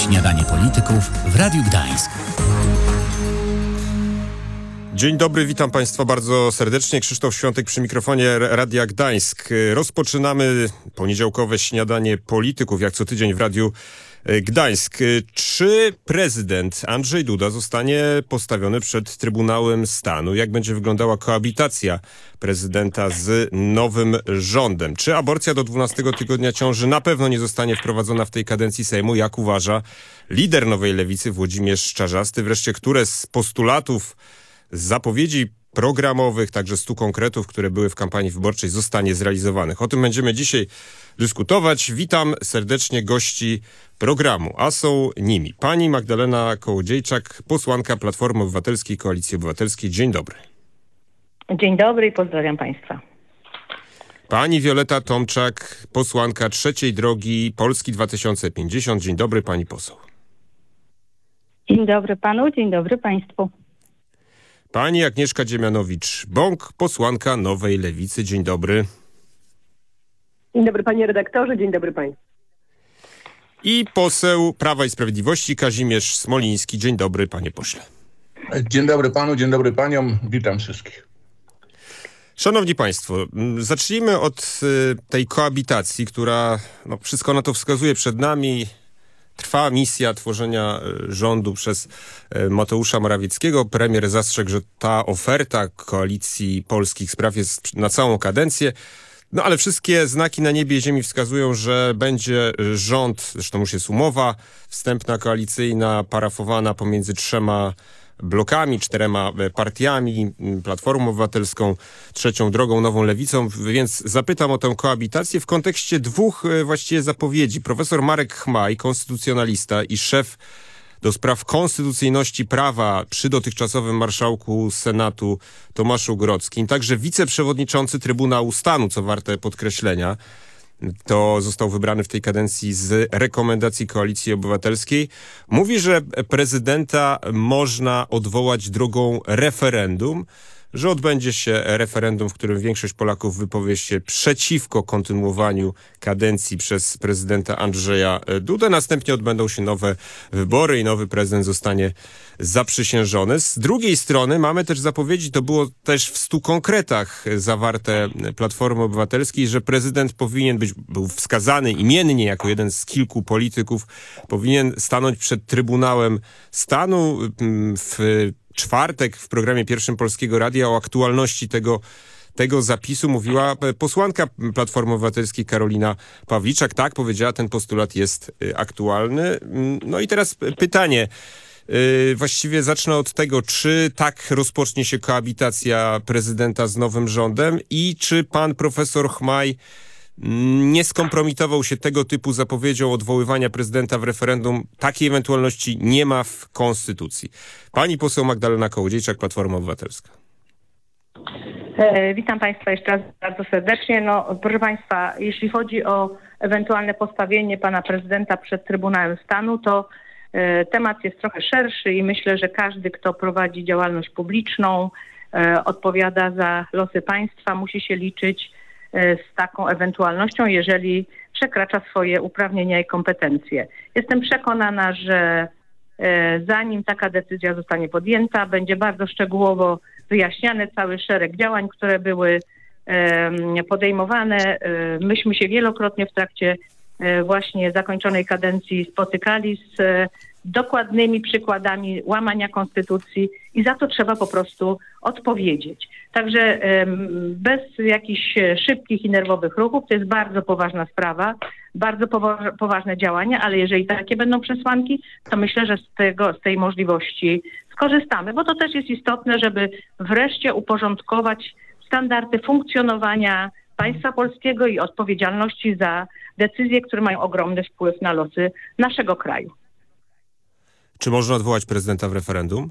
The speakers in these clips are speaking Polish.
Śniadanie polityków w Radiu Gdańsk. Dzień dobry, witam Państwa bardzo serdecznie. Krzysztof Świątek przy mikrofonie Radia Gdańsk. Rozpoczynamy poniedziałkowe śniadanie polityków, jak co tydzień w Radiu Gdańsk. Czy prezydent Andrzej Duda zostanie postawiony przed Trybunałem Stanu? Jak będzie wyglądała koabitacja prezydenta z nowym rządem? Czy aborcja do 12 tygodnia ciąży na pewno nie zostanie wprowadzona w tej kadencji Sejmu? Jak uważa lider Nowej Lewicy Włodzimierz Czarzasty? Wreszcie, które z postulatów, z zapowiedzi programowych, także 100 konkretów, które były w kampanii wyborczej, zostanie zrealizowanych? O tym będziemy dzisiaj dyskutować. Witam serdecznie gości programu, a są nimi pani Magdalena Kołodziejczak, posłanka Platformy Obywatelskiej, Koalicji Obywatelskiej. Dzień dobry. Dzień dobry i pozdrawiam Państwa. Pani Wioleta Tomczak, posłanka Trzeciej Drogi Polski 2050. Dzień dobry, pani poseł. Dzień dobry panu, dzień dobry państwu. Pani Agnieszka Dziemianowicz-Bąk, posłanka Nowej Lewicy. Dzień dobry. Dzień dobry panie redaktorze, dzień dobry państwu. I poseł Prawa i Sprawiedliwości Kazimierz Smoliński. Dzień dobry, panie pośle. Dzień dobry panu, dzień dobry paniom. Witam wszystkich. Szanowni państwo, zacznijmy od tej koabitacji, która, wszystko na to wskazuje, przed nami. Trwa misja tworzenia rządu przez Mateusza Morawieckiego. Premier zastrzegł, że ta oferta Koalicji Polskich Spraw jest na całą kadencję. Ale wszystkie znaki na niebie i ziemi wskazują, że będzie rząd, zresztą już jest umowa wstępna koalicyjna, parafowana pomiędzy 3 blokami, 4 partiami, Platformą Obywatelską, Trzecią Drogą, Nową Lewicą, więc zapytam o tę koabitację w kontekście 2 właściwie zapowiedzi. Profesor Marek Chmaj, konstytucjonalista i szef do spraw konstytucyjności prawa przy dotychczasowym marszałku Senatu Tomaszu Grodzkim, także wiceprzewodniczący Trybunału Stanu, co warte podkreślenia. To został wybrany w tej kadencji z rekomendacji Koalicji Obywatelskiej. Mówi, że prezydenta można odwołać drogą referendum, że odbędzie się referendum, w którym większość Polaków wypowie się przeciwko kontynuowaniu kadencji przez prezydenta Andrzeja Dudę. Następnie odbędą się nowe wybory i nowy prezydent zostanie zaprzysiężony. Z drugiej strony mamy też zapowiedzi, to było też w 100 konkretach zawarte Platformy Obywatelskiej, że prezydent był wskazany imiennie jako jeden z kilku polityków, powinien stanąć przed Trybunałem Stanu. W czwartek w programie pierwszym Polskiego Radia o aktualności tego zapisu mówiła posłanka Platformy Obywatelskiej Karolina Pawliczak. Tak, powiedziała, ten postulat jest aktualny. I teraz pytanie. Właściwie zacznę od tego, czy tak rozpocznie się koabitacja prezydenta z nowym rządem i czy pan profesor Chmaj nie skompromitował się tego typu zapowiedzią odwoływania prezydenta w referendum. Takiej ewentualności nie ma w Konstytucji. Pani poseł Magdalena Kołodziejczak, Platforma Obywatelska. Witam Państwa jeszcze raz bardzo serdecznie. Proszę Państwa, jeśli chodzi o ewentualne postawienie pana prezydenta przed Trybunałem Stanu, to temat jest trochę szerszy i myślę, że każdy, kto prowadzi działalność publiczną, odpowiada za losy państwa, musi się liczyć z taką ewentualnością, jeżeli przekracza swoje uprawnienia i kompetencje. Jestem przekonana, że zanim taka decyzja zostanie podjęta, będzie bardzo szczegółowo wyjaśniany cały szereg działań, które były podejmowane. Myśmy się wielokrotnie w trakcie właśnie zakończonej kadencji spotykali z dokładnymi przykładami łamania konstytucji i za to trzeba po prostu odpowiedzieć. Także bez jakichś szybkich i nerwowych ruchów, to jest bardzo poważna sprawa, bardzo poważne działania, ale jeżeli takie będą przesłanki, to myślę, że z tej możliwości skorzystamy, bo to też jest istotne, żeby wreszcie uporządkować standardy funkcjonowania państwa polskiego i odpowiedzialności za decyzje, które mają ogromny wpływ na losy naszego kraju. Czy można odwołać prezydenta w referendum?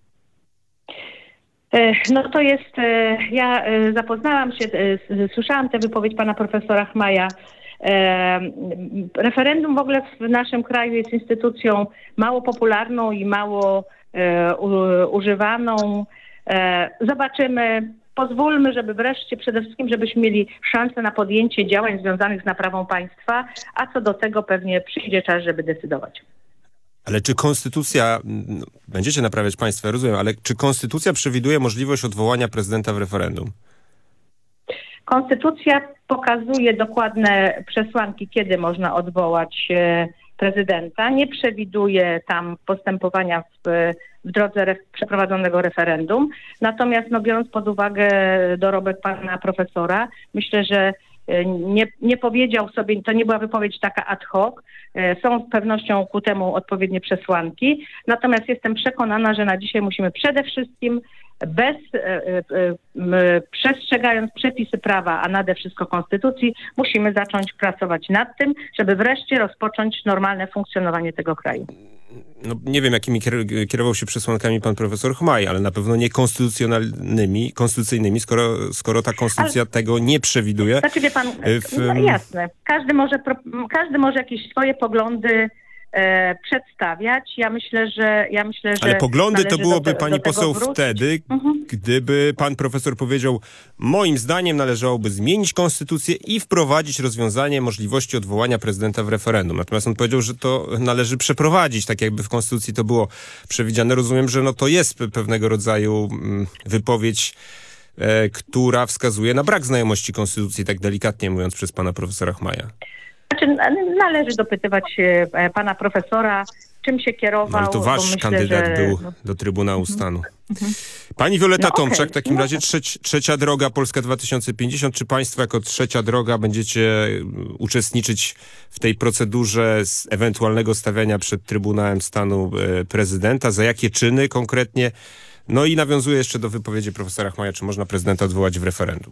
To jest, ja zapoznałam się, słyszałam tę wypowiedź pana profesora Chmaja. Referendum w ogóle w naszym kraju jest instytucją mało popularną i mało używaną. Zobaczymy. Pozwólmy, żeby wreszcie przede wszystkim, żebyśmy mieli szansę na podjęcie działań związanych z naprawą państwa, a co do tego pewnie przyjdzie czas, żeby decydować. Ale czy konstytucja, będziecie naprawiać państwo, ja rozumiem, ale czy konstytucja przewiduje możliwość odwołania prezydenta w referendum? Konstytucja pokazuje dokładne przesłanki, kiedy można odwołać prezydenta. Nie przewiduje tam postępowania w drodze przeprowadzonego referendum. Natomiast biorąc pod uwagę dorobek pana profesora, myślę, że nie powiedział sobie, to nie była wypowiedź taka ad hoc. Są z pewnością ku temu odpowiednie przesłanki. Natomiast jestem przekonana, że na dzisiaj musimy przede wszystkim przestrzegając przepisy prawa, a nade wszystko konstytucji, musimy zacząć pracować nad tym, żeby wreszcie rozpocząć normalne funkcjonowanie tego kraju. No, nie wiem, jakimi kierował się przesłankami pan profesor Chmaj, ale na pewno nie konstytucyjnymi, skoro ta konstytucja tego nie przewiduje. Znaczy, wie pan, jasne. Każdy może jakieś swoje poglądy przedstawiać. Ja myślę, że ale poglądy to byłoby pani poseł wtedy, gdyby pan profesor powiedział, moim zdaniem należałoby zmienić konstytucję i wprowadzić rozwiązanie możliwości odwołania prezydenta w referendum. Natomiast on powiedział, że to należy przeprowadzić, tak jakby w konstytucji to było przewidziane. Rozumiem, że to jest pewnego rodzaju wypowiedź, która wskazuje na brak znajomości konstytucji, tak delikatnie mówiąc, przez pana profesora Chmaja. Znaczy, należy dopytywać pana profesora, czym się kierował. Ale to wasz kandydat był do Trybunału Stanu. Pani Wioletta Tomczak, w takim razie Trzecia Droga Polska 2050. Czy państwo jako Trzecia Droga będziecie uczestniczyć w tej procedurze z ewentualnego stawiania przed Trybunałem Stanu prezydenta? Za jakie czyny konkretnie? No i nawiązuję jeszcze do wypowiedzi profesora Chmaja, czy można prezydenta odwołać w referendum?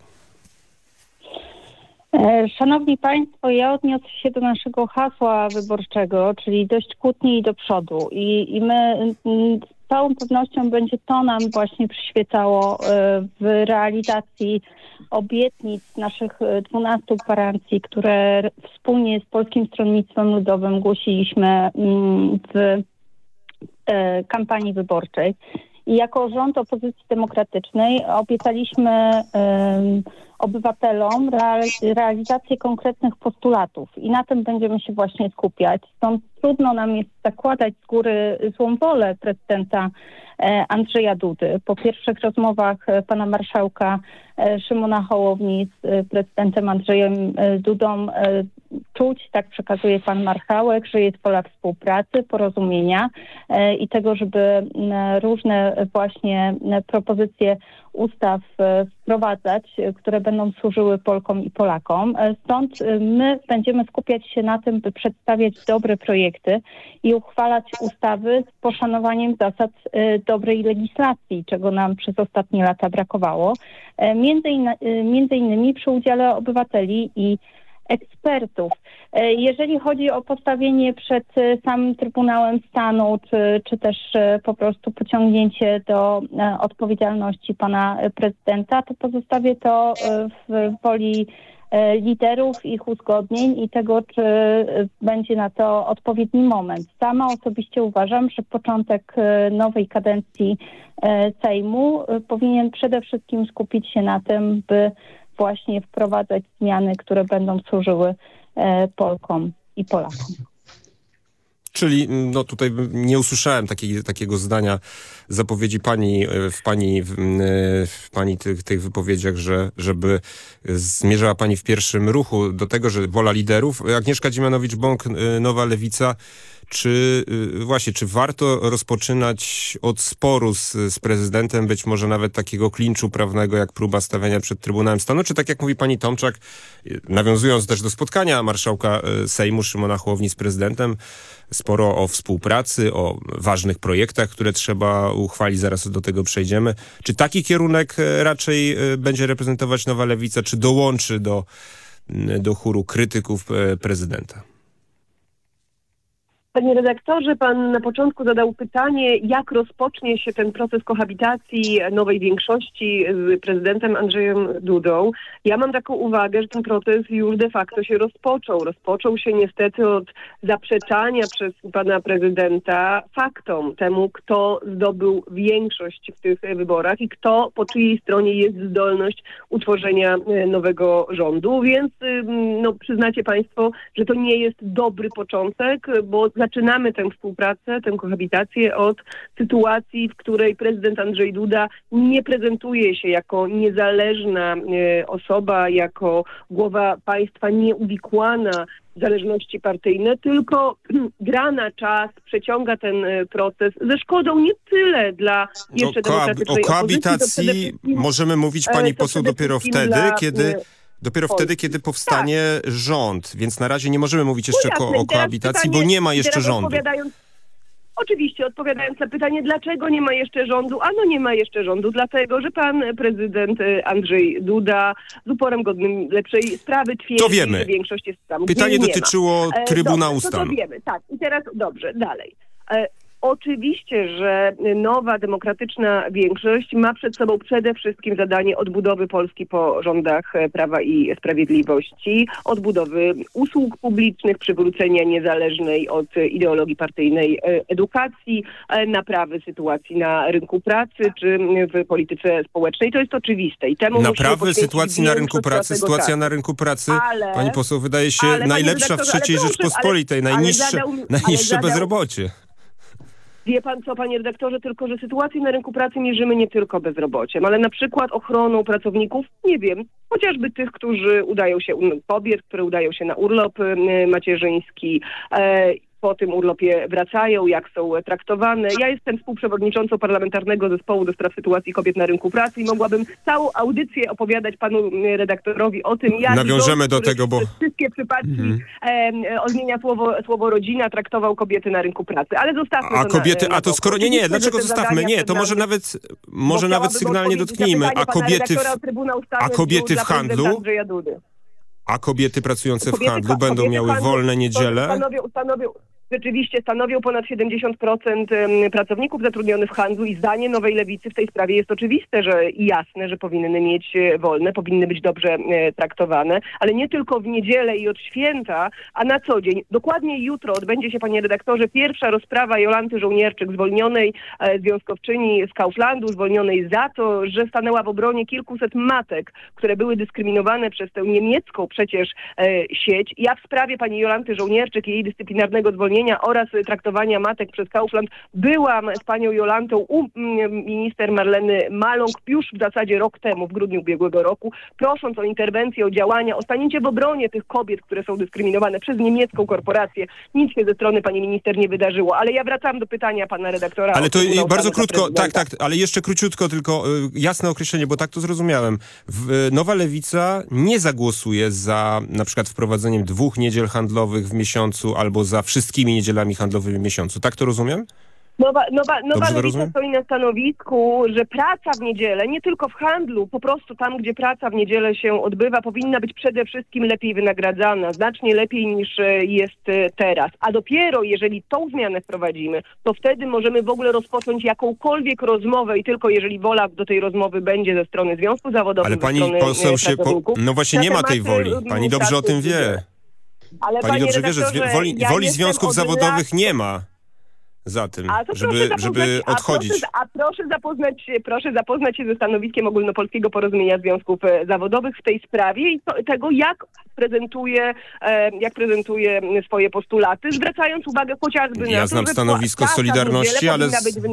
Szanowni Państwo, ja odniosę się do naszego hasła wyborczego, czyli dość kłótni i do przodu. I my z całą pewnością będzie to nam właśnie przyświecało w realizacji obietnic naszych 12 gwarancji, które wspólnie z Polskim Stronnictwem Ludowym głosiliśmy w kampanii wyborczej. I jako rząd opozycji demokratycznej obiecaliśmy obywatelom realizację konkretnych postulatów i na tym będziemy się właśnie skupiać. Stąd trudno nam jest zakładać z góry złą wolę prezydenta Andrzeja Dudy. Po pierwszych rozmowach pana marszałka Szymona Hołowni z prezydentem Andrzejem Dudą czuć, tak przekazuje pan marszałek, że jest wola współpracy, porozumienia i tego, żeby różne właśnie propozycje ustaw wprowadzać, które będą służyły Polkom i Polakom. Stąd my będziemy skupiać się na tym, by przedstawiać dobre projekty i uchwalać ustawy z poszanowaniem zasad dobrej legislacji, czego nam przez ostatnie lata brakowało. Między innymi przy udziale obywateli i ekspertów. Jeżeli chodzi o postawienie przed samym Trybunałem Stanu, czy też po prostu pociągnięcie do odpowiedzialności pana prezydenta, to pozostawię to w woli liderów, ich uzgodnień i tego, czy będzie na to odpowiedni moment. Sama osobiście uważam, że początek nowej kadencji Sejmu powinien przede wszystkim skupić się na tym, by właśnie wprowadzać zmiany, które będą służyły Polkom i Polakom. Czyli tutaj nie usłyszałem takiego zdania zapowiedzi w pani tych wypowiedziach, żeby zmierzała pani w pierwszym ruchu do tego, że wola liderów. Agnieszka Dziemianowicz-Bąk, Nowa Lewica. Czy warto rozpoczynać od sporu z prezydentem, być może nawet takiego klinczu prawnego, jak próba stawiania przed Trybunałem Stanu? Czy tak jak mówi pani Tomczak, nawiązując też do spotkania marszałka Sejmu Szymona Hołowni z prezydentem, sporo o współpracy, o ważnych projektach, które trzeba uchwalić, zaraz do tego przejdziemy. Czy taki kierunek raczej będzie reprezentować Nowa Lewica, czy dołączy do chóru krytyków prezydenta? Panie redaktorze, pan na początku zadał pytanie, jak rozpocznie się ten proces kohabitacji nowej większości z prezydentem Andrzejem Dudą. Ja mam taką uwagę, że ten proces już de facto się rozpoczął. Rozpoczął się niestety od zaprzeczania przez pana prezydenta faktom, temu, kto zdobył większość w tych wyborach i kto po czyjej stronie jest zdolność utworzenia nowego rządu. Więc przyznacie państwo, że to nie jest dobry początek, bo zaczynamy tę współpracę, tę kohabitację od sytuacji, w której prezydent Andrzej Duda nie prezentuje się jako niezależna osoba, jako głowa państwa nieuwikłana w zależności partyjne, tylko gra na czas, przeciąga ten proces ze szkodą nie tyle dla jeszcze demokratycznej o koabitacji możemy mówić, pani poseł, dopiero wtedy, kiedy powstanie rząd, więc na razie nie możemy mówić jeszcze o koabitacji, bo nie ma jeszcze rządu. Odpowiadając na pytanie, dlaczego nie ma jeszcze rządu? Ano nie ma jeszcze rządu, dlatego, że pan prezydent Andrzej Duda z uporem godnym lepszej sprawy twierdzi, że większość jest tam, pytanie dotyczyło Trybunału Stanu. To wiemy, tak. I teraz dobrze, dalej. Oczywiście, że nowa demokratyczna większość ma przed sobą przede wszystkim zadanie odbudowy Polski po rządach Prawa i Sprawiedliwości, odbudowy usług publicznych, przywrócenia niezależnej od ideologii partyjnej edukacji, naprawy sytuacji na rynku pracy czy w polityce społecznej. To jest oczywiste. I temu naprawy sytuacji na rynku pracy, sytuacja na rynku pracy, pani poseł, wydaje się najlepsza w III Rzeczpospolitej, najniższe bezrobocie. Wie pan co, panie redaktorze, tylko że sytuację na rynku pracy mierzymy nie tylko bezrobociem, ale na przykład ochroną pracowników, nie wiem, chociażby tych, którzy kobiet, które udają się na urlop macierzyński, po tym urlopie wracają, jak są traktowane. Ja jestem współprzewodniczącą parlamentarnego zespołu do spraw sytuacji kobiet na rynku pracy i mogłabym całą audycję opowiadać panu redaktorowi o tym, jak nawiążemy do tego, bo wszystkie przypadki odmienia słowo rodzina traktował kobiety na rynku pracy. Ale zostawmy to kobiety, to skoro nie, dlaczego zostawmy? Nie, to może nawet sygnalnie dotknijmy. A kobiety w handlu? A kobiety pracujące w handlu będą miały wolne niedziele? Rzeczywiście stanowią ponad 70% pracowników zatrudnionych w handlu i zdanie Nowej Lewicy w tej sprawie jest oczywiste, że i jasne, że powinny mieć wolne, powinny być dobrze traktowane, ale nie tylko w niedzielę i od święta, a na co dzień. Dokładnie jutro odbędzie się, panie redaktorze, pierwsza rozprawa Jolanty Żołnierczyk, zwolnionej związkowczyni z Kauflandu, zwolnionej za to, że stanęła w obronie kilkuset matek, które były dyskryminowane przez tę niemiecką przecież sieć. Ja w sprawie pani Jolanty Żołnierczyk i jej dyscyplinarnego zwolnienia oraz traktowania matek przez Kaufland byłam z panią Jolantą u minister Marleny Maląg już w zasadzie rok temu, w grudniu ubiegłego roku, prosząc o interwencję, o działania, o stanięcie w obronie tych kobiet, które są dyskryminowane przez niemiecką korporację. Nic się ze strony pani minister nie wydarzyło, ale ja wracam do pytania pana redaktora. Ale to bardzo krótko, tak, ale jeszcze króciutko, tylko jasne określenie, bo tak to zrozumiałem. Nowa Lewica nie zagłosuje za na przykład wprowadzeniem 2 niedziel handlowych w miesiącu albo za wszystkimi niedzielami handlowymi w miesiącu. Tak to rozumiem? Nowa Lewica stoi na stanowisku, że praca w niedzielę, nie tylko w handlu, po prostu tam, gdzie praca w niedzielę się odbywa, powinna być przede wszystkim lepiej wynagradzana, znacznie lepiej niż jest teraz. A dopiero jeżeli tą zmianę wprowadzimy, to wtedy możemy w ogóle rozpocząć jakąkolwiek rozmowę i tylko jeżeli wola do tej rozmowy będzie ze strony związku zawodowego. Ale pani poseł no właśnie nie ma tej woli. Pani dobrze o tym wie. Ale pani dobrze wie, że woli związków zawodowych nie ma za tym, żeby odchodzić. Proszę zapoznać się ze stanowiskiem Ogólnopolskiego Porozumienia Związków Zawodowych w tej sprawie i tego, jak prezentuje swoje postulaty, zwracając uwagę chociażby na to, ja znam stanowisko Solidarności, ale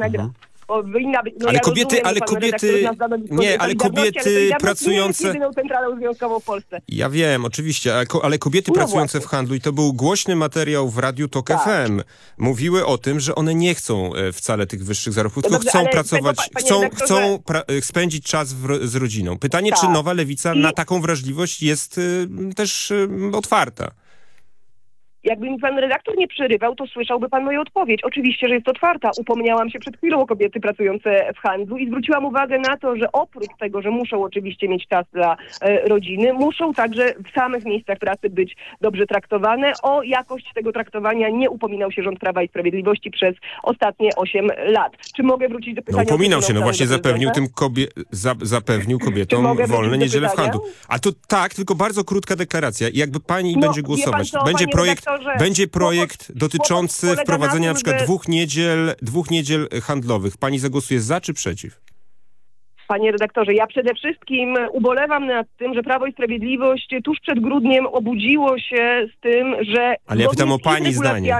kobiety pracujące... Ja wiem, oczywiście, ale kobiety pracujące w handlu, i to był głośny materiał w Radiu Tok FM, mówiły o tym, że one nie chcą wcale tych wyższych zarobków, tylko chcą pracować, chcą spędzić czas z rodziną. Pytanie, czy Nowa Lewica na taką wrażliwość jest też otwarta? Jakby mi pan redaktor nie przerywał, to słyszałby pan moją odpowiedź. Oczywiście, że jest otwarta. Upomniałam się przed chwilą o kobiety pracujące w handlu i zwróciłam uwagę na to, że oprócz tego, że muszą oczywiście mieć czas dla rodziny, muszą także w samych miejscach pracy być dobrze traktowane. O jakość tego traktowania nie upominał się rząd Prawa i Sprawiedliwości przez ostatnie 8 lat. Czy mogę wrócić do pytania? Upominał się, właśnie zapewnił kobietom wolne niedziele w handlu. A to tak, tylko bardzo krótka deklaracja. I jakby pani będzie głosować. Będzie projekt dotyczący wprowadzenia na przykład 2 niedziel handlowych. Pani zagłosuje za czy przeciw? Panie redaktorze, ja przede wszystkim ubolewam nad tym, że Prawo i Sprawiedliwość tuż przed grudniem obudziło się z tym, że... Ale ja pytam o pani zdanie.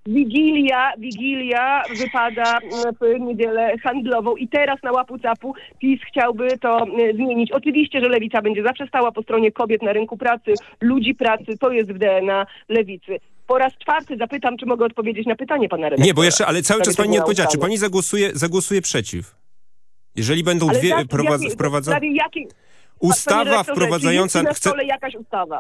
Wigilia wypada w niedzielę handlową i teraz na łapu-capu PiS chciałby to zmienić. Oczywiście, że Lewica będzie zawsze stała po stronie kobiet na rynku pracy, ludzi pracy, to jest w DNA Lewicy. Po raz czwarty zapytam, czy mogę odpowiedzieć na pytanie pana redaktora. Nie, bo jeszcze, ale cały czas pani nie odpowiedziała. Czy pani zagłosuje przeciw? Jeżeli będą wprowadzone... Ustawa wprowadzająca... Czy jest na stole jakaś ustawa?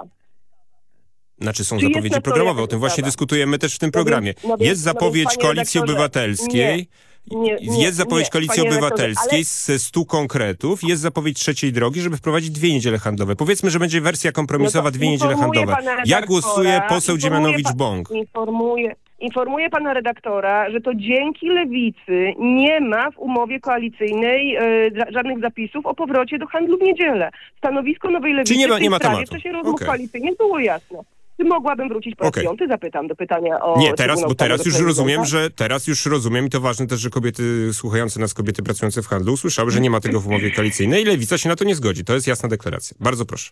Znaczy są zapowiedzi programowe, o tym właśnie dyskutujemy też w tym programie. Jest zapowiedź Koalicji Obywatelskiej, jest zapowiedź Koalicji Obywatelskiej ze 100 konkretów, jest zapowiedź trzeciej drogi, żeby wprowadzić 2 niedziele handlowe. Powiedzmy, że będzie wersja kompromisowa, 2 niedziele handlowe. Jak głosuje poseł Dziemianowicz-Bąk? Informuję pana redaktora, że to dzięki Lewicy nie ma w umowie koalicyjnej żadnych zapisów o powrocie do handlu w niedzielę. Stanowisko Nowej Lewicy nie ma tematu. w czasie rozmów koalicyjnych było jasne. Czy mogłabym wrócić po raz piąty? Zapytam do pytania o... Nie, teraz już rozumiem i to ważne też, że kobiety słuchające nas, kobiety pracujące w handlu usłyszały, że nie ma tego w umowie koalicyjnej i Lewica się na to nie zgodzi. To jest jasna deklaracja. Bardzo proszę.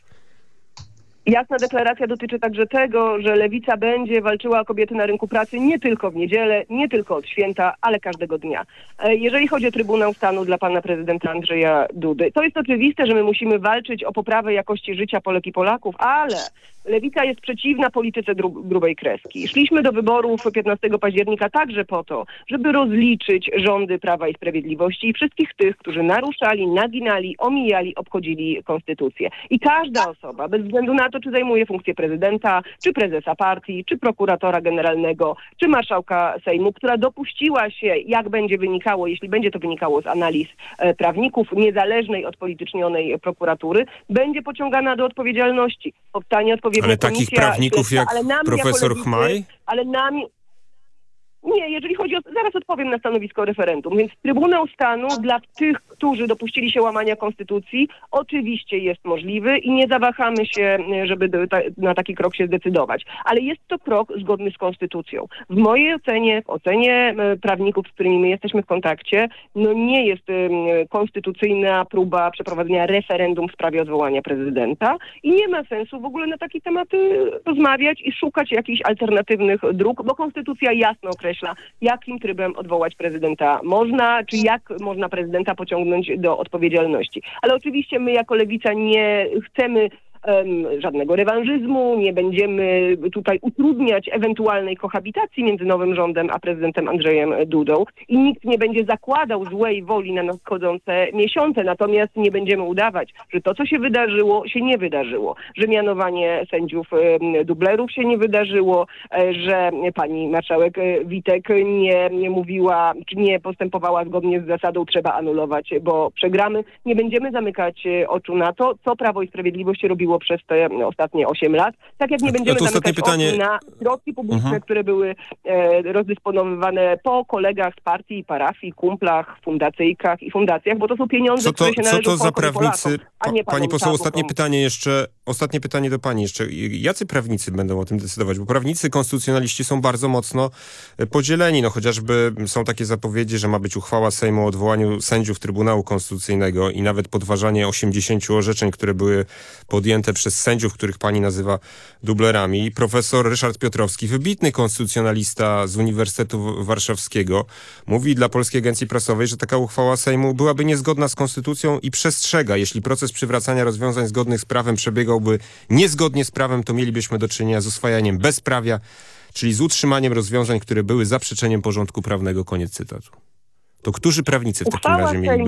Jasna deklaracja dotyczy także tego, że Lewica będzie walczyła o kobiety na rynku pracy nie tylko w niedzielę, nie tylko od święta, ale każdego dnia. Jeżeli chodzi o Trybunał Stanu dla pana prezydenta Andrzeja Dudy, to jest oczywiste, że my musimy walczyć o poprawę jakości życia Polek i Polaków, ale Lewica jest przeciwna polityce grubej kreski. Szliśmy do wyborów 15 października także po to, żeby rozliczyć rządy Prawa i Sprawiedliwości i wszystkich tych, którzy naruszali, naginali, omijali, obchodzili konstytucję. I każda osoba, bez względu na to, czy zajmuje funkcję prezydenta, czy prezesa partii, czy prokuratora generalnego, czy marszałka Sejmu, która dopuściła się, jak będzie wynikało, jeśli będzie to wynikało z analiz prawników, niezależnej od politycznionej prokuratury, będzie pociągana do odpowiedzialności. Powstanie odpowiednia ale takich prawników jak profesor Chmaj? Ale nami... Nie, jeżeli chodzi o... Zaraz odpowiem na stanowisko referendum. Więc Trybunał Stanu dla tych, którzy dopuścili się łamania konstytucji, oczywiście jest możliwy i nie zawahamy się, żeby na taki krok się zdecydować. Ale jest to krok zgodny z konstytucją. W mojej ocenie, w ocenie prawników, z którymi my jesteśmy w kontakcie, nie jest konstytucyjna próba przeprowadzenia referendum w sprawie odwołania prezydenta i nie ma sensu w ogóle na takie tematy rozmawiać i szukać jakichś alternatywnych dróg, bo konstytucja jasno określa, jakim trybem odwołać prezydenta można, czy jak można prezydenta pociągnąć do odpowiedzialności. Ale oczywiście my jako Lewica nie chcemy żadnego rewanżyzmu, nie będziemy tutaj utrudniać ewentualnej kohabitacji między nowym rządem a prezydentem Andrzejem Dudą i nikt nie będzie zakładał złej woli na nadchodzące miesiące, natomiast nie będziemy udawać, że to, co się wydarzyło, się nie wydarzyło, że mianowanie sędziów dublerów się nie wydarzyło, że pani marszałek Witek nie mówiła, czy nie postępowała zgodnie z zasadą trzeba anulować, bo przegramy. Nie będziemy zamykać oczu na to, co Prawo i Sprawiedliwość robiło przez te ostatnie 8 lat. Tak jak nie będziemy zamykać oczu na środki publiczne, które były rozdysponowywane po kolegach z partii i parafii, kumplach, fundacyjkach i fundacjach, bo to są pieniądze, które się należą Polkom i Polakom, a nie Pani poseł, ostatnie pytanie do pani jeszcze. Jacy prawnicy będą o tym decydować? Bo prawnicy konstytucjonaliści są bardzo mocno podzieleni. Chociażby są takie zapowiedzi, że ma być uchwała Sejmu o odwołaniu sędziów Trybunału Konstytucyjnego i nawet podważanie 80 orzeczeń, które były podjęte przez sędziów, których pani nazywa dublerami. Profesor Ryszard Piotrowski, wybitny konstytucjonalista z Uniwersytetu Warszawskiego, mówi dla Polskiej Agencji Prasowej, że taka uchwała Sejmu byłaby niezgodna z konstytucją i przestrzega, jeśli proces przywracania rozwiązań zgodnych z prawem przebiegałby niezgodnie z prawem, to mielibyśmy do czynienia z oswajaniem bezprawia, czyli z utrzymaniem rozwiązań, które były zaprzeczeniem porządku prawnego. Koniec cytatu. To którzy prawnicy w takim razie mieliby?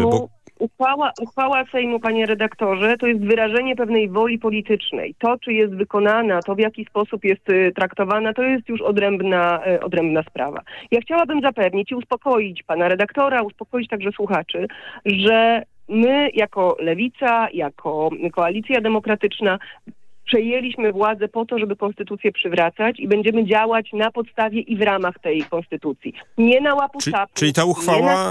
Uchwała Sejmu, panie redaktorze, to jest wyrażenie pewnej woli politycznej. To, czy jest wykonana, to w jaki sposób jest traktowana, to jest już odrębna sprawa. Ja chciałabym zapewnić i uspokoić pana redaktora, uspokoić także słuchaczy, że my jako Lewica, jako Koalicja Demokratyczna przejęliśmy władzę po to, żeby konstytucję przywracać i będziemy działać na podstawie i w ramach tej konstytucji. Nie na łapu-capu, czyli ta uchwała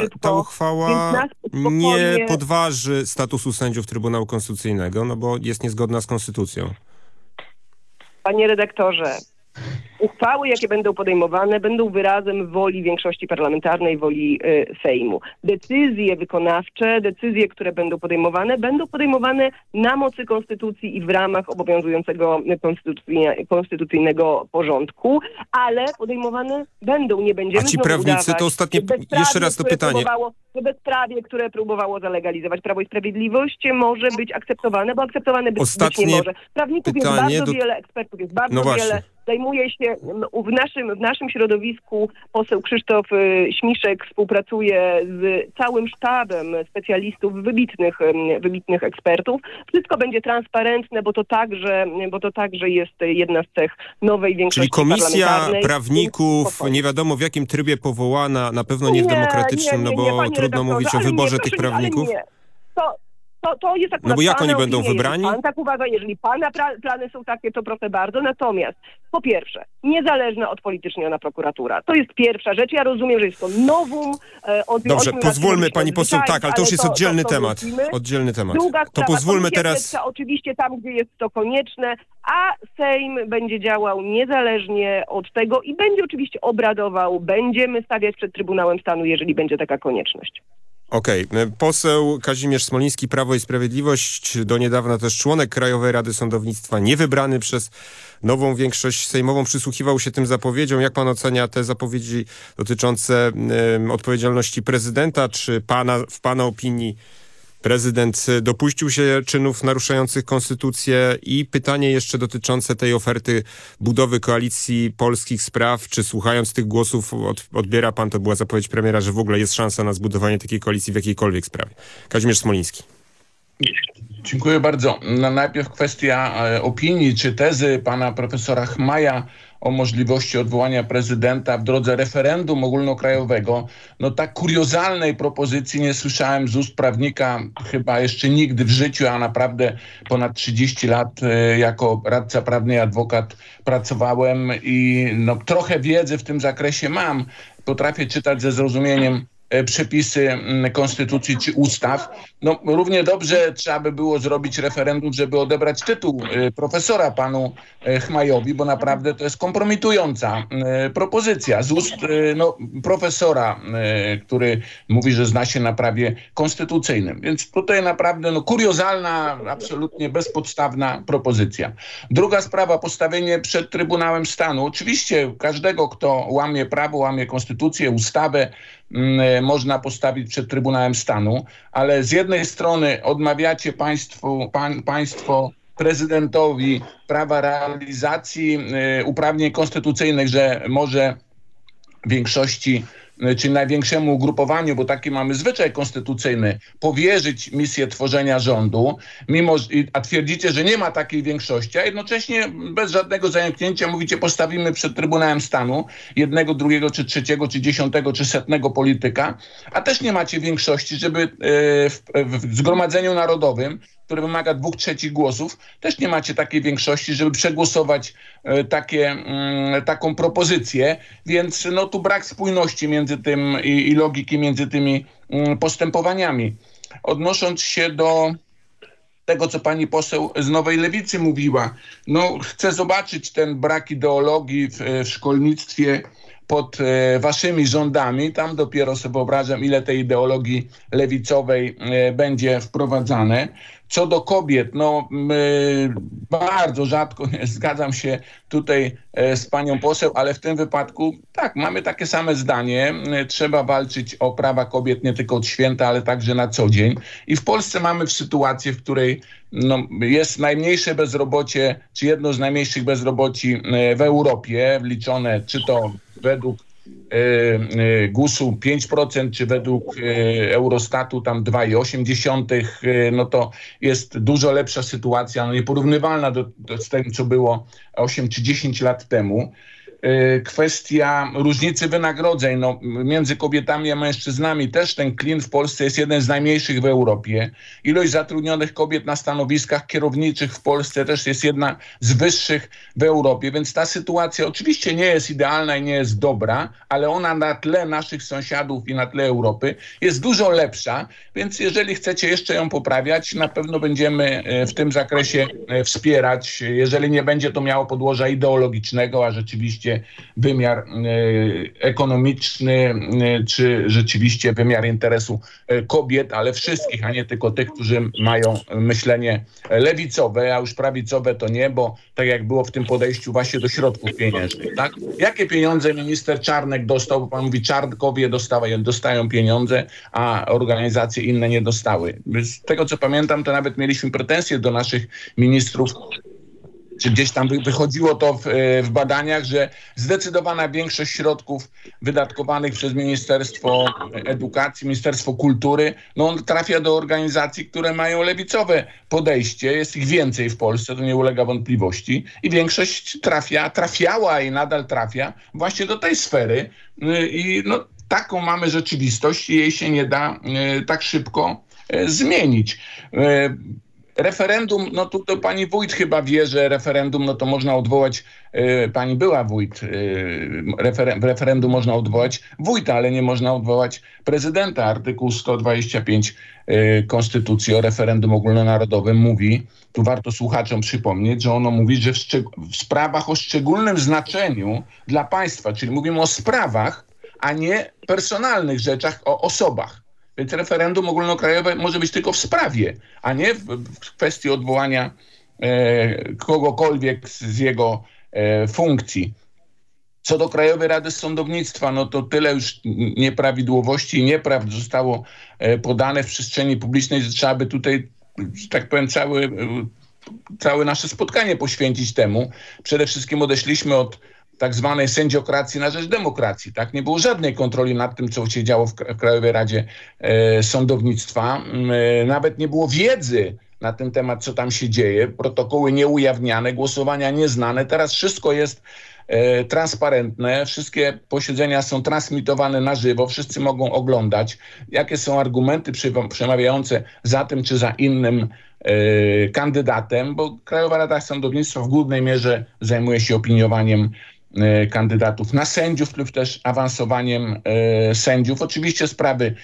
nie podważy statusu sędziów Trybunału Konstytucyjnego, bo jest niezgodna z konstytucją. Panie redaktorze, Uchwały, jakie będą podejmowane, będą wyrazem woli większości parlamentarnej, woli Sejmu. Decyzje wykonawcze, decyzje, które będą podejmowane na mocy konstytucji i w ramach obowiązującego konstytucyjnego porządku, ale podejmowane będą, nie będziemy. A ci prawnicy to ostatnie, jeszcze raz to pytanie. Bezprawie, które próbowało zalegalizować Prawo i Sprawiedliwość, może być akceptowane, bo akceptowane być nie może. Prawników jest bardzo wiele, ekspertów jest bardzo wiele. Zajmuje się, w naszym środowisku poseł Krzysztof Śmiszek współpracuje z całym sztabem specjalistów, wybitnych ekspertów. Wszystko będzie transparentne, bo to także jest jedna z cech nowej większości parlamentarnej. Czyli komisja prawników, nie wiadomo w jakim trybie powołana, na pewno nie w demokratycznym, bo trudno mówić o wyborze tych prawników. To jest akurat. No bo jak oni będą wybrani? Pan tak uważa, jeżeli pana plany są takie, to proszę bardzo. Natomiast po pierwsze, niezależna odpolityczniona prokuratura. To jest pierwsza rzecz. Ja rozumiem, że jest to novum. Dobrze, pozwólmy pani poseł, tak, ale to już jest oddzielny temat. Oddzielny temat. Druga sprawa, to pozwólmy teraz. Oczywiście tam, gdzie jest to konieczne, a Sejm będzie działał niezależnie od tego i będzie oczywiście obradował. Będziemy stawiać przed Trybunałem Stanu, jeżeli będzie taka konieczność. Okej. Poseł Kazimierz Smoliński, Prawo i Sprawiedliwość, do niedawna też członek Krajowej Rady Sądownictwa, niewybrany przez nową większość sejmową, przysłuchiwał się tym zapowiedziom. Jak pan ocenia te zapowiedzi dotyczące odpowiedzialności prezydenta? Czy w pana opinii prezydent dopuścił się czynów naruszających konstytucję? I pytanie jeszcze dotyczące tej oferty budowy koalicji polskich spraw. Czy słuchając tych głosów odbiera pan, to była zapowiedź premiera, że w ogóle jest szansa na zbudowanie takiej koalicji w jakiejkolwiek sprawie? Kazimierz Smoliński. Dziękuję bardzo. Najpierw kwestia opinii czy tezy pana profesora Chmaja o możliwości odwołania prezydenta w drodze referendum ogólnokrajowego. No tak kuriozalnej propozycji nie słyszałem z ust prawnika chyba jeszcze nigdy w życiu, a naprawdę ponad 30 lat jako radca prawny i adwokat pracowałem i no trochę wiedzy w tym zakresie mam. Potrafię czytać ze zrozumieniem przepisy konstytucji czy ustaw. No równie dobrze trzeba by było zrobić referendum, żeby odebrać tytuł profesora panu Chmajowi, bo naprawdę to jest kompromitująca propozycja z ust profesora, który mówi, że zna się na prawie konstytucyjnym. Więc tutaj naprawdę kuriozalna, absolutnie bezpodstawna propozycja. Druga sprawa, postawienie przed Trybunałem Stanu. Oczywiście każdego, kto łamie prawo, łamie konstytucję, ustawę, można postawić przed Trybunałem Stanu, ale z jednej strony odmawiacie państwo prezydentowi prawa realizacji uprawnień konstytucyjnych, że może większości czy największemu ugrupowaniu, bo taki mamy zwyczaj konstytucyjny, powierzyć misję tworzenia rządu, a twierdzicie, że nie ma takiej większości, a jednocześnie bez żadnego zająknięcia mówicie, postawimy przed Trybunałem Stanu jednego, drugiego, czy trzeciego, czy 10, czy 100 polityka, a też nie macie większości, żeby w Zgromadzeniu Narodowym, które wymaga 2/3 głosów, też nie macie takiej większości, żeby przegłosować taką propozycję, więc no tu brak spójności między tym i logiki między tymi postępowaniami. Odnosząc się do tego, co pani poseł z Nowej Lewicy mówiła, no chcę zobaczyć ten brak ideologii w szkolnictwie pod waszymi rządami. Tam dopiero sobie wyobrażam, ile tej ideologii lewicowej będzie wprowadzane. Co do kobiet, no bardzo rzadko zgadzam się tutaj z panią poseł, ale w tym wypadku tak, mamy takie same zdanie. Trzeba walczyć o prawa kobiet nie tylko od święta, ale także na co dzień. I w Polsce mamy sytuację, w której jest najmniejsze bezrobocie, czy jedno z najmniejszych bezroboci w Europie, liczone czy to według GUS-u 5%, czy według Eurostatu tam 2,8%, no to jest dużo lepsza sytuacja, nieporównywalna z tym, co było 8 czy 10 lat temu. kwestia różnicy wynagrodzeń między kobietami a mężczyznami. Też ten klin w Polsce jest jeden z najmniejszych w Europie. Ilość zatrudnionych kobiet na stanowiskach kierowniczych w Polsce też jest jedna z wyższych w Europie, więc ta sytuacja oczywiście nie jest idealna i nie jest dobra, ale ona na tle naszych sąsiadów i na tle Europy jest dużo lepsza, więc jeżeli chcecie jeszcze ją poprawiać, na pewno będziemy w tym zakresie wspierać, jeżeli nie będzie to miało podłoża ideologicznego, a rzeczywiście wymiar ekonomiczny, czy rzeczywiście wymiar interesu kobiet, ale wszystkich, a nie tylko tych, którzy mają myślenie lewicowe, a już prawicowe to nie, bo tak jak było w tym podejściu właśnie do środków pieniężnych, tak? Jakie pieniądze minister Czarnek dostał? Bo pan mówi, Czarnkowie dostają pieniądze, a organizacje inne nie dostały. Z tego co pamiętam, to nawet mieliśmy pretensje do naszych ministrów, czy gdzieś tam wychodziło to w badaniach, że zdecydowana większość środków wydatkowanych przez Ministerstwo Edukacji, Ministerstwo Kultury, on trafia do organizacji, które mają lewicowe podejście. Jest ich więcej w Polsce, to nie ulega wątpliwości. I większość trafiała i nadal trafia właśnie do tej sfery. I taką mamy rzeczywistość i jej się nie da tak szybko zmienić. Referendum, to pani wójt chyba wie, że referendum, to można odwołać, pani była wójt, referendum można odwołać wójta, ale nie można odwołać prezydenta. Artykuł 125 Konstytucji o referendum ogólnonarodowym mówi, tu warto słuchaczom przypomnieć, że ono mówi, że w sprawach o szczególnym znaczeniu dla państwa, czyli mówimy o sprawach, a nie personalnych rzeczach, o osobach. Więc referendum ogólnokrajowe może być tylko w sprawie, a nie w kwestii odwołania kogokolwiek z jego funkcji. Co do Krajowej Rady Sądownictwa, to tyle już nieprawidłowości i nieprawd zostało podane w przestrzeni publicznej, że trzeba by tutaj, że tak powiem, całe nasze spotkanie poświęcić temu. Przede wszystkim odeszliśmy od tak zwanej sędziokracji na rzecz demokracji. Tak? Nie było żadnej kontroli nad tym, co się działo w Krajowej Radzie Sądownictwa. Nawet nie było wiedzy na ten temat, co tam się dzieje. Protokoły nieujawniane, głosowania nieznane. Teraz wszystko jest transparentne. Wszystkie posiedzenia są transmitowane na żywo. Wszyscy mogą oglądać, jakie są argumenty przemawiające za tym czy za innym kandydatem, bo Krajowa Rada Sądownictwa w głównej mierze zajmuje się opiniowaniem kandydatów na sędziów lub też awansowaniem sędziów. Oczywiście sprawy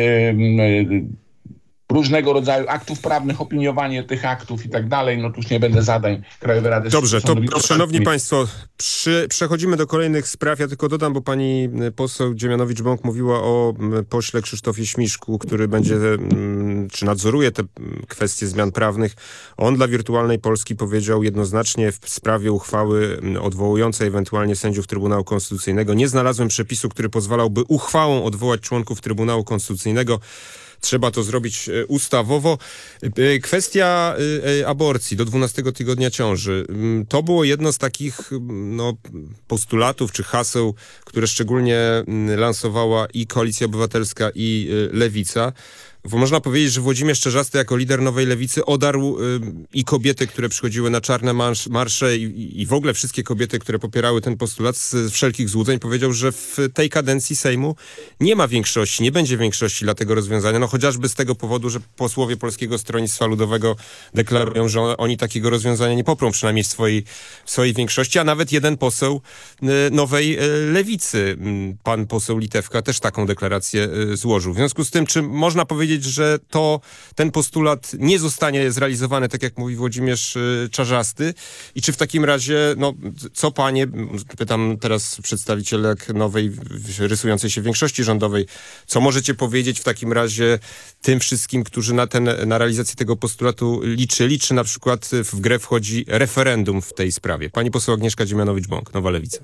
różnego rodzaju aktów prawnych, opiniowanie tych aktów i tak dalej, tu już nie będę zadań Krajowej Rady Sądownictwa. Dobrze, to szanowni państwo, przechodzimy do kolejnych spraw. Ja tylko dodam, bo pani poseł Dziemianowicz-Bąk mówiła o pośle Krzysztofie Śmiszku, który będzie, czy nadzoruje te kwestie zmian prawnych. On dla Wirtualnej Polski powiedział jednoznacznie w sprawie uchwały odwołującej ewentualnie sędziów Trybunału Konstytucyjnego: nie znalazłem przepisu, który pozwalałby uchwałą odwołać członków Trybunału Konstytucyjnego. Trzeba to zrobić ustawowo. Kwestia aborcji do 12 tygodnia ciąży. To było jedno z takich postulatów czy haseł, które szczególnie lansowała i Koalicja Obywatelska, i Lewica. Bo można powiedzieć, że Włodzimierz Czarzasty jako lider Nowej Lewicy odarł i kobiety, które przychodziły na czarne marsze i w ogóle wszystkie kobiety, które popierały ten postulat, z wszelkich złudzeń. Powiedział, że w tej kadencji Sejmu nie ma większości, nie będzie większości dla tego rozwiązania. Chociażby z tego powodu, że posłowie Polskiego Stronnictwa Ludowego deklarują, że oni takiego rozwiązania nie poprą, przynajmniej w swojej większości, a nawet jeden poseł Nowej Lewicy, pan poseł Litewka, też taką deklarację złożył. W związku z tym, czy można powiedzieć, że ten postulat nie zostanie zrealizowany, tak jak mówi Włodzimierz Czarzasty? I czy w takim razie, co panie, pytam teraz przedstawicielek nowej, rysującej się większości rządowej, co możecie powiedzieć w takim razie tym wszystkim, którzy na realizację tego postulatu liczyli? Czy na przykład w grę wchodzi referendum w tej sprawie? Pani poseł Agnieszka Dziemianowicz-Bąk, Nowa Lewica.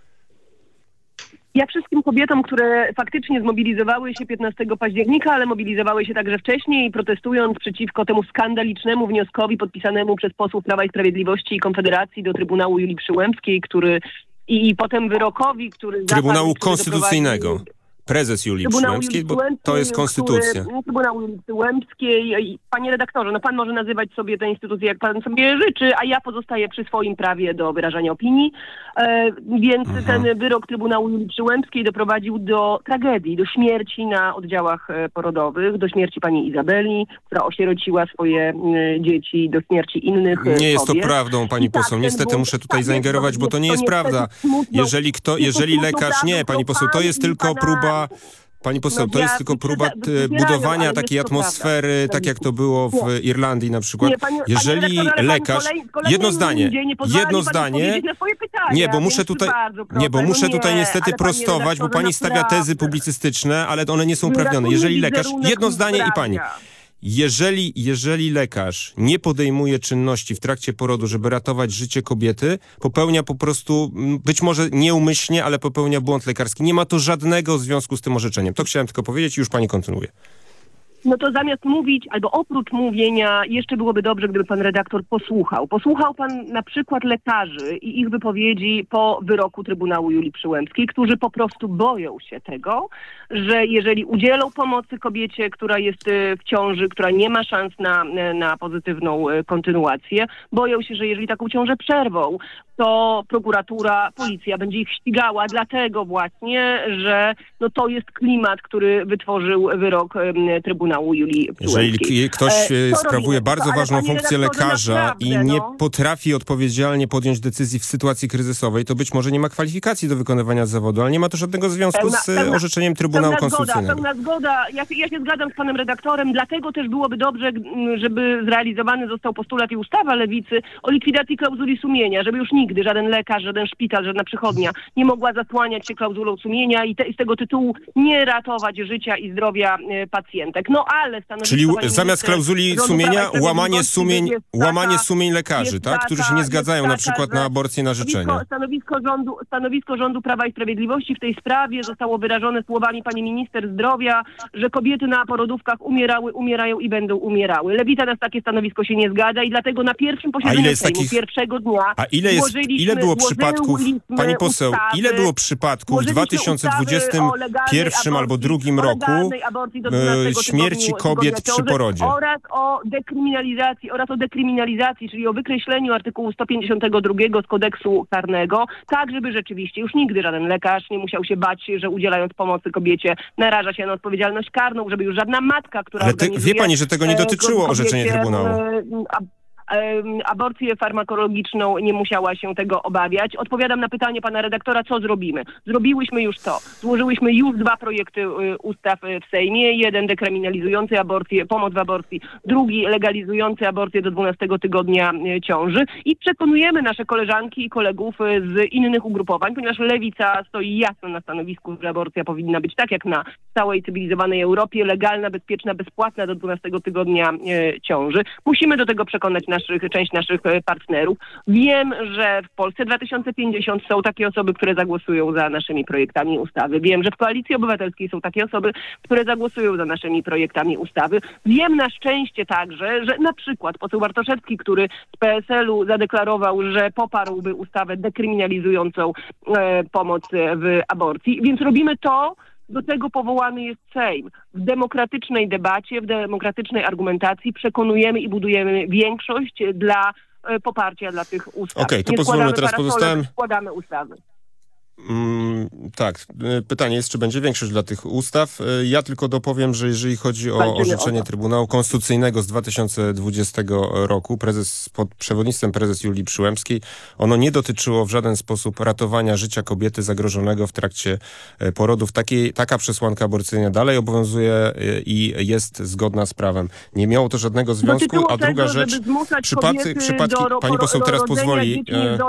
Ja wszystkim kobietom, które faktycznie zmobilizowały się 15 października, ale mobilizowały się także wcześniej, protestując przeciwko temu skandalicznemu wnioskowi podpisanemu przez posłów Prawa i Sprawiedliwości i Konfederacji do Trybunału Julii Przyłębskiej, który i potem wyrokowi, który... Trybunału Konstytucyjnego. prezes Julii Przyłębskiej, bo to jest konstytucja. Trybunału Julii Przyłębskiej. Panie redaktorze, no pan może nazywać sobie tę instytucję, jak pan sobie życzy, a ja pozostaję przy swoim prawie do wyrażania opinii. Więc ten wyrok Trybunału Julii Przyłębskiej doprowadził do tragedii, do śmierci na oddziałach porodowych, do śmierci pani Izabeli, która osierociła swoje dzieci, do śmierci innych Nie jest to kobiet. prawdą, pani poseł. Niestety muszę tutaj zaingerować, bo to nie jest prawda. Jeżeli lekarz... Nie, pani poseł, to jest tylko próba... Pani poseł, to jest tylko próba budowania takiej atmosfery, tak jak to było w Irlandii na przykład. Jeżeli lekarz... Jedno zdanie. Nie, bo muszę tutaj niestety prostować, bo pani stawia tezy publicystyczne, ale one nie są uprawnione. Jeżeli lekarz... Jedno zdanie i pani... Jeżeli lekarz nie podejmuje czynności w trakcie porodu, żeby ratować życie kobiety, popełnia po prostu, być może nieumyślnie, ale popełnia błąd lekarski. Nie ma to żadnego związku z tym orzeczeniem. To chciałem tylko powiedzieć i już pani kontynuuje. No to zamiast mówić, albo oprócz mówienia, jeszcze byłoby dobrze, gdyby pan redaktor posłuchał. Posłuchał pan na przykład lekarzy i ich wypowiedzi po wyroku Trybunału Julii Przyłębskiej, którzy po prostu boją się tego, że jeżeli udzielą pomocy kobiecie, która jest w ciąży, która nie ma szans na pozytywną kontynuację, boją się, że jeżeli taką ciążę przerwą, to prokuratura, policja będzie ich ścigała, dlatego właśnie, że no to jest klimat, który wytworzył wyrok Trybunału Julii Przyłębskiej. Jeżeli ktoś sprawuje bardzo ważną funkcję lekarza i nie potrafi odpowiedzialnie podjąć decyzji w sytuacji kryzysowej, to być może nie ma kwalifikacji do wykonywania zawodu, ale nie ma to żadnego związku z orzeczeniem Trybunału Konstytucyjnego. Pełna zgoda. Ja się zgadzam z panem redaktorem, dlatego też byłoby dobrze, żeby zrealizowany został postulat i ustawa Lewicy o likwidacji klauzuli sumienia, żeby już nigdy żaden lekarz, żaden szpital, żadna przychodnia nie mogła zasłaniać się klauzulą sumienia i z tego tytułu nie ratować życia i zdrowia pacjentek. No ale Czyli zamiast klauzuli sumienia łamanie sumień lekarzy, tak? Którzy się nie zgadzają na przykład na aborcję na życzenie. Stanowisko rządu Prawa i Sprawiedliwości w tej sprawie zostało wyrażone słowami pani minister zdrowia, że kobiety na porodówkach umierają i będą umierały. Lewica na takie stanowisko się nie zgadza i dlatego na pierwszym posiedzeniu Sejmu pierwszego dnia ile było przypadków, pani poseł, ile było przypadków w 2021 albo 2022 roku śmierci kobiet przy porodzie? Oraz o dekryminalizacji, czyli o wykreśleniu artykułu 152 z kodeksu karnego, tak żeby rzeczywiście już nigdy żaden lekarz nie musiał się bać, że udzielając pomocy kobiecie naraża się na odpowiedzialność karną, żeby już żadna matka, która wie pani, że tego nie dotyczyło orzeczenie Trybunału? Aborcję farmakologiczną nie musiała się tego obawiać. Odpowiadam na pytanie pana redaktora, co zrobimy. Zrobiłyśmy już to. Złożyłyśmy już 2 projekty ustaw w Sejmie. Jeden dekryminalizujący aborcję, pomoc w aborcji, drugi legalizujący aborcję do 12 tygodnia ciąży i przekonujemy nasze koleżanki i kolegów z innych ugrupowań, ponieważ Lewica stoi jasno na stanowisku, że aborcja powinna być tak jak na całej cywilizowanej Europie, legalna, bezpieczna, bezpłatna do 12 tygodnia ciąży. Musimy do tego przekonać część naszych partnerów. Wiem, że w Polsce 2050 są takie osoby, które zagłosują za naszymi projektami ustawy. Wiem, że w Koalicji Obywatelskiej są takie osoby, które zagłosują za naszymi projektami ustawy. Wiem na szczęście także, że na przykład poseł Bartoszewski, który z PSL-u zadeklarował, że poparłby ustawę dekryminalizującą pomoc w aborcji. Więc robimy to, do tego powołany jest Sejm. W demokratycznej debacie, w demokratycznej argumentacji przekonujemy i budujemy większość dla poparcia dla tych ustaw. Okej, to pozwólmy teraz składamy ustawy. Tak, pytanie jest, czy będzie większość dla tych ustaw. Ja tylko dopowiem, że jeżeli chodzi o orzeczenie Trybunału Konstytucyjnego z 2020 roku, pod przewodnictwem prezes Julii Przyłębskiej, ono nie dotyczyło w żaden sposób ratowania życia kobiety zagrożonego w trakcie porodów. Taka przesłanka aborcyjna dalej obowiązuje i jest zgodna z prawem. Nie miało to żadnego związku, a druga rzecz, przypadki, pani poseł teraz pozwoli,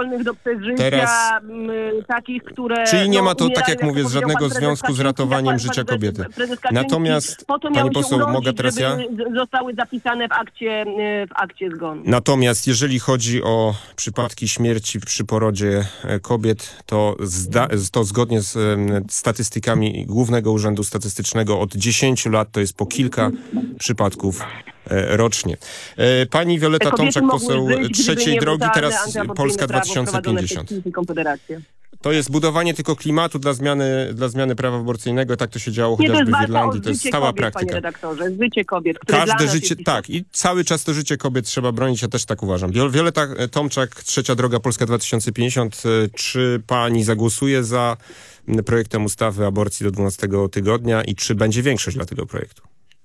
teraz takich, czyli nie ma to, tak jak mówię, żadnego związku z ratowaniem życia kobiety. Natomiast, pani poseł, mogę teraz ja? Zostały zapisane w akcie zgonu. Natomiast jeżeli chodzi o przypadki śmierci przy porodzie kobiet, to zgodnie z statystykami Głównego Urzędu Statystycznego od 10 lat to jest po kilka przypadków rocznie. Pani Wioleta Tomczak, poseł Trzeciej Drogi, teraz Polska 2050. To jest budowanie tylko klimatu dla zmiany prawa aborcyjnego. Tak to się działo chociażby w Irlandii. To jest stała kobiet, praktyka. Panie redaktorze, życie kobiet, które Każde dla nas życie, jest tak. I cały czas to życie kobiet trzeba bronić. Ja też tak uważam. Wioleta Tomczak, Trzecia Droga Polska 2050. Czy pani zagłosuje za projektem ustawy aborcji do 12 tygodnia i czy będzie większość dla tego projektu?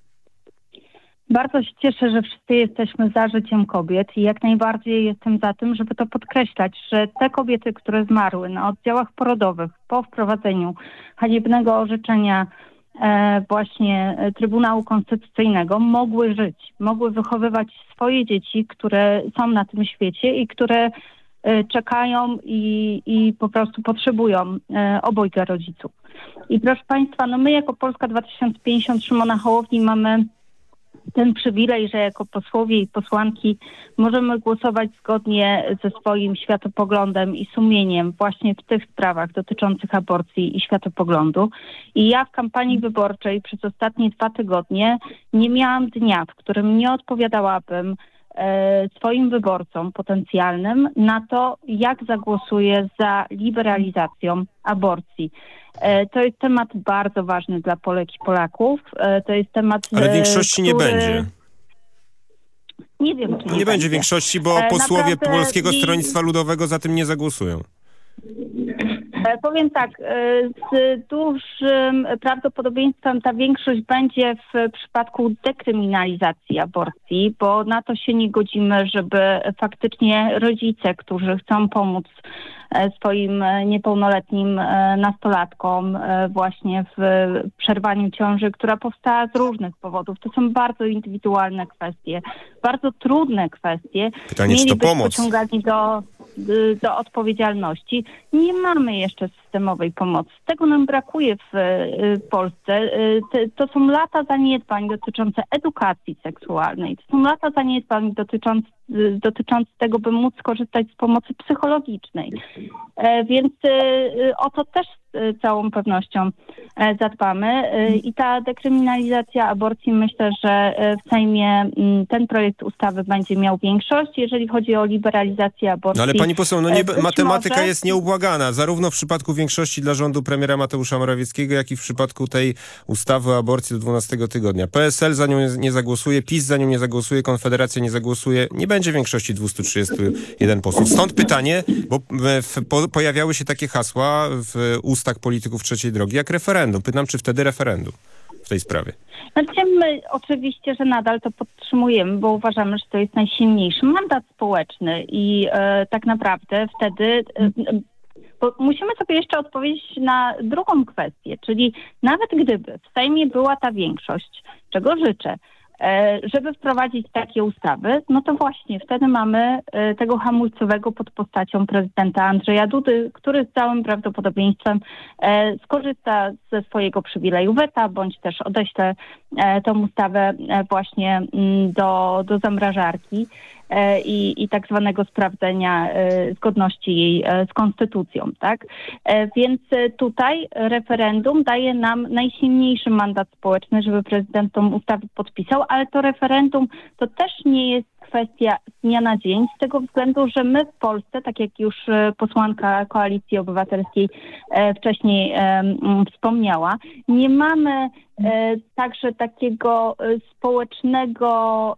Bardzo się cieszę, że wszyscy jesteśmy za życiem kobiet i jak najbardziej jestem za tym, żeby to podkreślać, że te kobiety, które zmarły na oddziałach porodowych po wprowadzeniu haniebnego orzeczenia właśnie Trybunału Konstytucyjnego mogły żyć, mogły wychowywać swoje dzieci, które są na tym świecie i które czekają i po prostu potrzebują obojga rodziców. I proszę Państwa, no my jako Polska 2050 Szymona Hołowni mamy ten przywilej, że jako posłowie i posłanki możemy głosować zgodnie ze swoim światopoglądem i sumieniem właśnie w tych sprawach dotyczących aborcji i światopoglądu. I ja w kampanii wyborczej przez ostatnie 2 tygodnie nie miałam dnia, w którym nie odpowiadałabym swoim wyborcom potencjalnym na to, jak zagłosuję za liberalizacją aborcji. To jest temat bardzo ważny dla Polek i Polaków. To jest temat, ale większości nie będzie. Nie wiem, czy nie będzie większości, bo posłowie naprawdę Polskiego Stronnictwa Ludowego za tym nie zagłosują. Powiem tak, z dużym prawdopodobieństwem ta większość będzie w przypadku dekryminalizacji aborcji, bo na to się nie godzimy, żeby faktycznie rodzice, którzy chcą pomóc swoim niepełnoletnim nastolatkom właśnie w przerwaniu ciąży, która powstała z różnych powodów. To są bardzo indywidualne kwestie, bardzo trudne kwestie. Pytanie, czy to pomoc? Pociągani do odpowiedzialności. Nie mamy jeszcze systemowej pomocy. Tego nam brakuje w Polsce. To są lata zaniedbań dotyczące edukacji seksualnej. To są lata zaniedbań dotyczące tego, by móc skorzystać z pomocy psychologicznej. Więc o to też z całą pewnością zadbamy. I ta dekryminalizacja aborcji, myślę, że w Sejmie ten projekt ustawy będzie miał większość. Jeżeli chodzi o liberalizację aborcji... No ale pani poseł, matematyka jest nieubłagana, zarówno w przypadku większości dla rządu premiera Mateusza Morawieckiego, jak i w przypadku tej ustawy o aborcji do 12 tygodnia. PSL za nią nie zagłosuje, PiS za nią nie zagłosuje, Konfederacja nie zagłosuje. Nie będzie większości 231 posłów. Stąd pytanie, bo pojawiały się takie hasła w ustach polityków Trzeciej Drogi, jak referendum. Pytam, czy wtedy referendum w tej sprawie? Znaczy my oczywiście, że nadal to podtrzymujemy, bo uważamy, że to jest najsilniejszy mandat społeczny i tak naprawdę wtedy... Bo musimy sobie jeszcze odpowiedzieć na drugą kwestię, czyli nawet gdyby w Sejmie była ta większość, czego życzę, żeby wprowadzić takie ustawy, no to właśnie wtedy mamy tego hamulcowego pod postacią prezydenta Andrzeja Dudy, który z całym prawdopodobieństwem skorzysta ze swojego przywileju weta, bądź też odeśle tą ustawę właśnie do zamrażarki i tak zwanego sprawdzenia zgodności jej z konstytucją, tak? Więc tutaj referendum daje nam najsilniejszy mandat społeczny, żeby prezydent tą ustawę podpisał, ale to referendum to też nie jest kwestia z dnia na dzień, z tego względu, że my w Polsce, tak jak już posłanka Koalicji Obywatelskiej wcześniej wspomniała, nie mamy także takiego społecznego,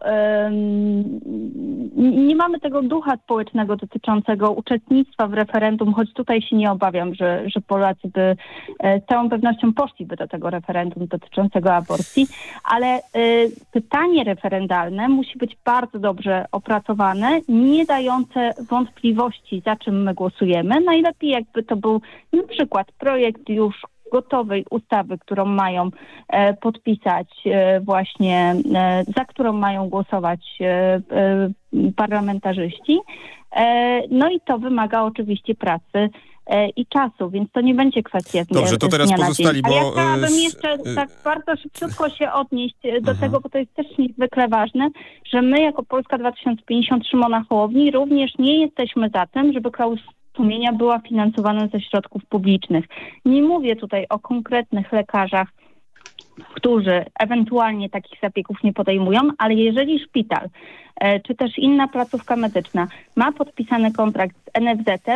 nie mamy tego ducha społecznego dotyczącego uczestnictwa w referendum, choć tutaj się nie obawiam, że Polacy by z całą pewnością poszliby do tego referendum dotyczącego aborcji, ale pytanie referendalne musi być bardzo dobrze opracowane, nie dające wątpliwości, za czym my głosujemy. Najlepiej jakby to był na przykład projekt już gotowej ustawy, którą mają podpisać właśnie, za którą mają głosować parlamentarzyści. No i to wymaga oczywiście pracy i czasu, więc to nie będzie kwestia dnia. Dobrze, to teraz pozostali, bo... A ja chciałabym jeszcze tak bardzo szybciutko się odnieść do tego, bo to jest też niezwykle ważne, że my jako Polska 2050 Szymona Hołowni również nie jesteśmy za tym, żeby klauzula sumienia była finansowana ze środków publicznych. Nie mówię tutaj o konkretnych lekarzach, którzy ewentualnie takich zabiegów nie podejmują, ale jeżeli szpital czy też inna placówka medyczna ma podpisany kontrakt z NFZ-em,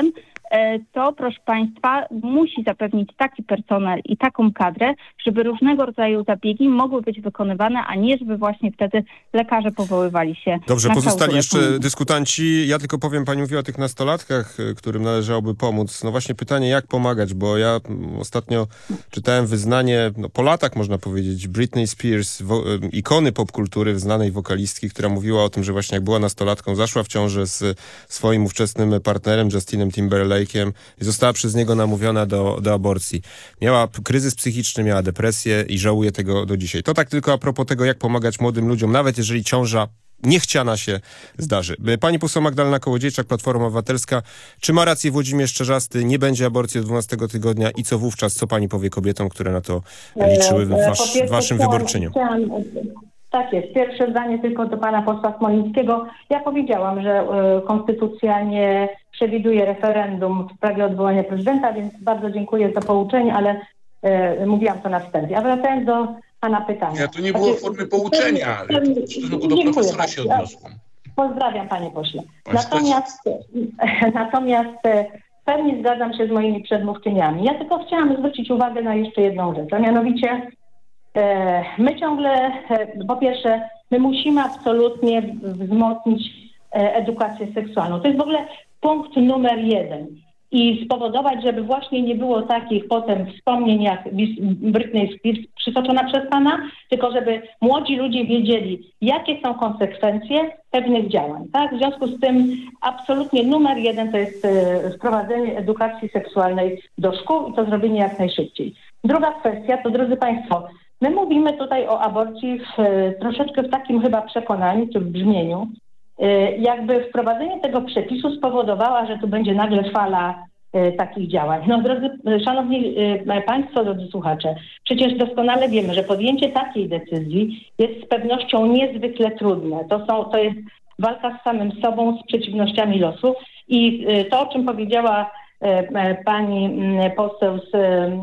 to, proszę Państwa, musi zapewnić taki personel i taką kadrę, żeby różnego rodzaju zabiegi mogły być wykonywane, a nie żeby właśnie wtedy lekarze powoływali się Dobrze, na pozostali jeszcze klauzulę. dyskutanci. Ja tylko powiem, pani mówiła o tych nastolatkach, którym należałoby pomóc. No właśnie pytanie, jak pomagać, bo ja ostatnio czytałem wyznanie, po latach można powiedzieć, Britney Spears, ikony popkultury, znanej wokalistki, która mówiła o tym, że właśnie jak była nastolatką, zaszła w ciążę z swoim ówczesnym partnerem, Justinem Timberlake'em i została przez niego namówiona do aborcji. Miała kryzys psychiczny, miała depresję i żałuje tego do dzisiaj. To tak tylko a propos tego, jak pomagać młodym ludziom, nawet jeżeli ciąża niechciana się zdarzy. Pani poseł Magdalena Kołodziejczak, Platforma Obywatelska. Czy ma rację Włodzimierz Czerzasty? Nie będzie aborcji od 12 tygodnia i co wówczas? Co pani powie kobietom, które na to liczyły w waszym wyborczyniu? Tak jest. Pierwsze zdanie tylko do pana posła Smolińskiego. Ja powiedziałam, że konstytucja nie przewiduje referendum w sprawie odwołania prezydenta, więc bardzo dziękuję za pouczenie, ale mówiłam to na wstępie. A wracając do pana pytania. Ja tu nie było formy pouczenia. W stosunku do profesora się odniosłam. Pozdrawiam, panie pośle. Natomiast w pełni zgadzam się z moimi przedmówczyniami. Ja tylko chciałam zwrócić uwagę na jeszcze jedną rzecz, a mianowicie my ciągle, po pierwsze, my musimy absolutnie wzmocnić edukację seksualną. To jest w ogóle punkt numer 1. I spowodować, żeby właśnie nie było takich potem wspomnień jak Britney Spears przytoczona przez pana, tylko żeby młodzi ludzie wiedzieli, jakie są konsekwencje pewnych działań. Tak? W związku z tym absolutnie numer 1 to jest wprowadzenie edukacji seksualnej do szkół i to zrobienie jak najszybciej. Druga kwestia to, drodzy państwo, my mówimy tutaj o aborcji troszeczkę w takim chyba przekonaniu, czy w brzmieniu, jakby wprowadzenie tego przepisu spowodowała, że tu będzie nagle fala takich działań. No drodzy, szanowni państwo, drodzy słuchacze, przecież doskonale wiemy, że podjęcie takiej decyzji jest z pewnością niezwykle trudne. To jest walka z samym sobą, z przeciwnościami losu i to, o czym powiedziała pani poseł z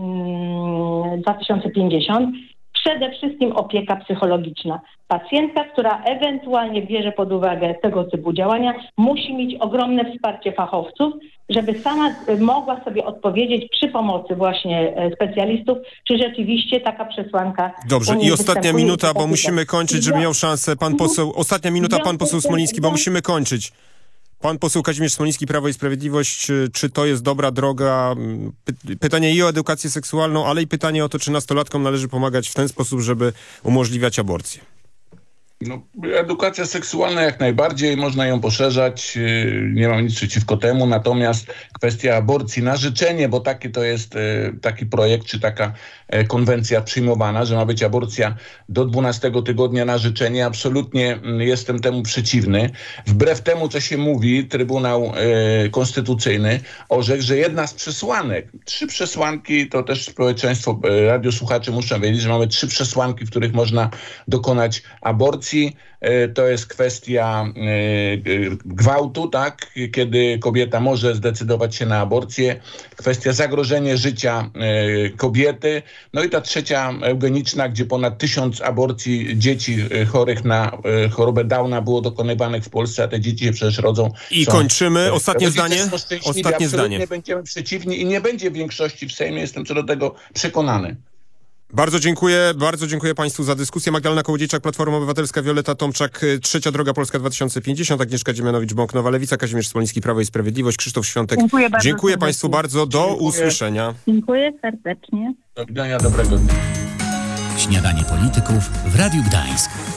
2050, przede wszystkim opieka psychologiczna. Pacjentka, która ewentualnie bierze pod uwagę tego typu działania, musi mieć ogromne wsparcie fachowców, żeby sama mogła sobie odpowiedzieć przy pomocy właśnie specjalistów, czy rzeczywiście taka przesłanka. Dobrze, i ostatnia minuta, bo musimy kończyć, żeby miał szansę pan poseł. Ostatnia minuta, pan poseł Smoliński, bo musimy kończyć. Pan poseł Kazimierz Smoliński, Prawo i Sprawiedliwość, czy to jest dobra droga? Pytanie i o edukację seksualną, ale i pytanie o to, czy nastolatkom należy pomagać w ten sposób, żeby umożliwiać aborcję. No, edukacja seksualna jak najbardziej, można ją poszerzać, nie mam nic przeciwko temu, natomiast kwestia aborcji na życzenie, bo taki to jest taki projekt, czy taka konwencja przyjmowana, że ma być aborcja do 12 tygodnia na życzenie, absolutnie jestem temu przeciwny. Wbrew temu, co się mówi, Trybunał Konstytucyjny orzekł, że jedna z przesłanek, 3 przesłanki, to też społeczeństwo, radiosłuchacze muszą wiedzieć, że mamy 3 przesłanki, w których można dokonać aborcji. To jest kwestia gwałtu, tak, kiedy kobieta może zdecydować się na aborcję, kwestia zagrożenia życia kobiety, no i ta trzecia eugeniczna, gdzie ponad 1000 aborcji dzieci chorych na chorobę Downa było dokonywanych w Polsce, a te dzieci się przecież rodzą. I kończymy. Ostatnie zdanie. Ostatnie zdanie. Nie będziemy przeciwni i nie będzie większości w Sejmie, jestem co do tego przekonany. Bardzo dziękuję Państwu za dyskusję. Magdalena Kołodziejczak, Platforma Obywatelska, Wioleta Tomczak, Trzecia Droga Polska 2050, Agnieszka Dziemianowicz-Bąk, Nowa Lewica, Kazimierz Smoliński, Prawo i Sprawiedliwość, Krzysztof Świątek. Dziękuję Państwu bardzo. Do usłyszenia. Dziękuję serdecznie. Do widzenia, dobrego dnia. Śniadanie polityków w Radiu Gdańsk.